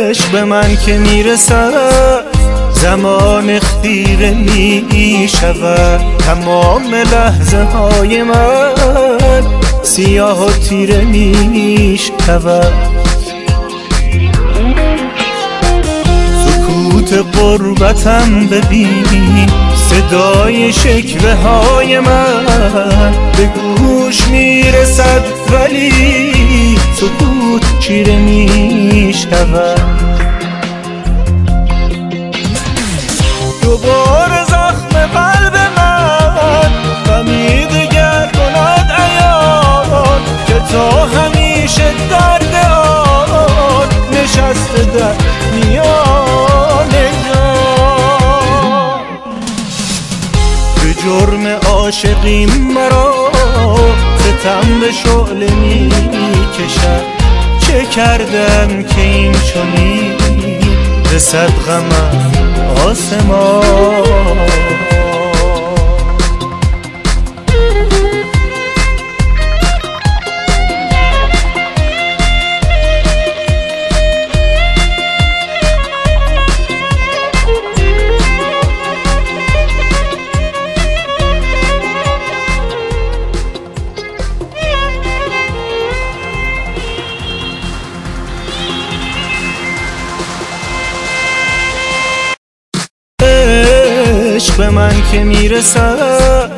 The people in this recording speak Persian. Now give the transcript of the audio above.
عشق به من که میرسد زمان خیره می شود، تمام لحظه های من سیاه و تیره می شود. سکوت غربتم ببین، صدای شکوه های من به گوش میرسد ولی سکوت چیره می شود. دوباره زخم قلب من غمی دگر کند عیان که تا همیشه درد آن نشسته در میان جان. به جرم عاشقی مرا ستم به شعله می کشد، چه کردم که این چنین رسد غمم آسمان. عشق به من که میرسد